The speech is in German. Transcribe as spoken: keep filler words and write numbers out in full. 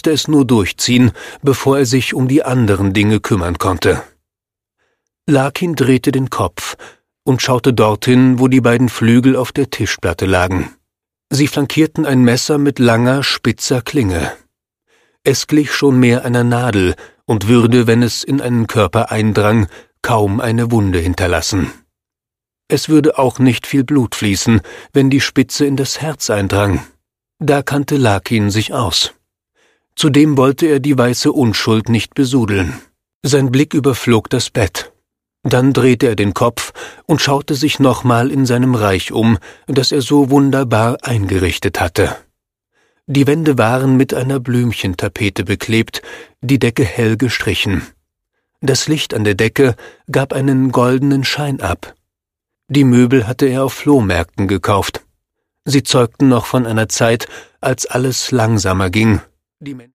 musste es nur durchziehen, bevor er sich um die anderen Dinge kümmern konnte. Larkin drehte den Kopf und schaute dorthin, wo die beiden Flügel auf der Tischplatte lagen. Sie flankierten ein Messer mit langer, spitzer Klinge. Es glich schon mehr einer Nadel und würde, wenn es in einen Körper eindrang, kaum eine Wunde hinterlassen. Es würde auch nicht viel Blut fließen, wenn die Spitze in das Herz eindrang. Da kannte Larkin sich aus. Zudem wollte er die weiße Unschuld nicht besudeln. Sein Blick überflog das Bett. Dann drehte er den Kopf und schaute sich nochmal in seinem Reich um, das er so wunderbar eingerichtet hatte. Die Wände waren mit einer Blümchentapete beklebt, die Decke hell gestrichen. Das Licht an der Decke gab einen goldenen Schein ab. Die Möbel hatte er auf Flohmärkten gekauft. Sie zeugten noch von einer Zeit, als alles langsamer ging. Die